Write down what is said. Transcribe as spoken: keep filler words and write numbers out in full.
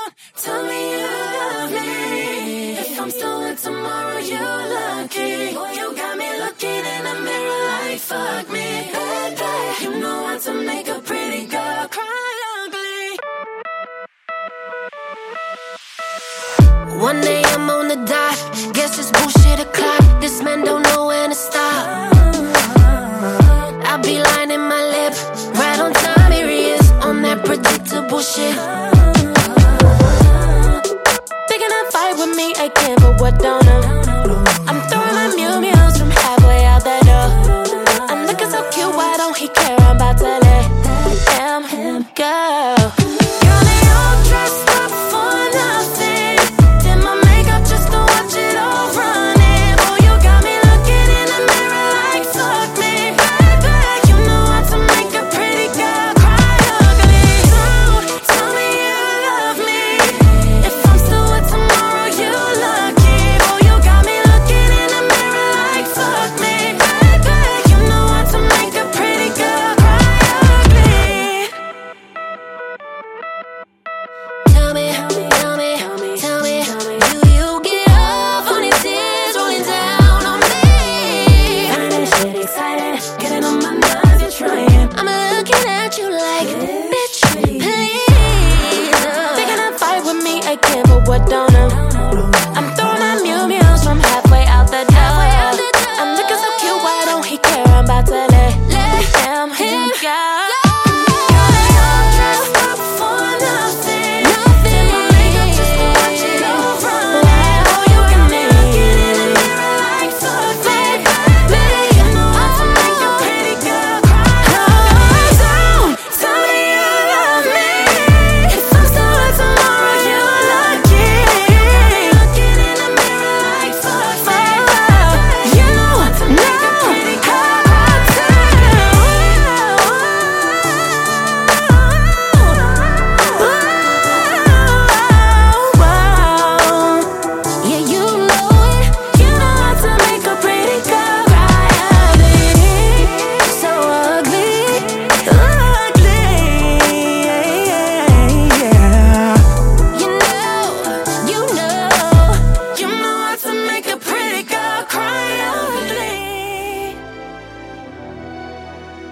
Tell me you love me. If I'm stolen tomorrow, you lucky. Boy, you got me looking in the mirror like fuck me. Baby, you know how to make a pretty girl cry ugly. One day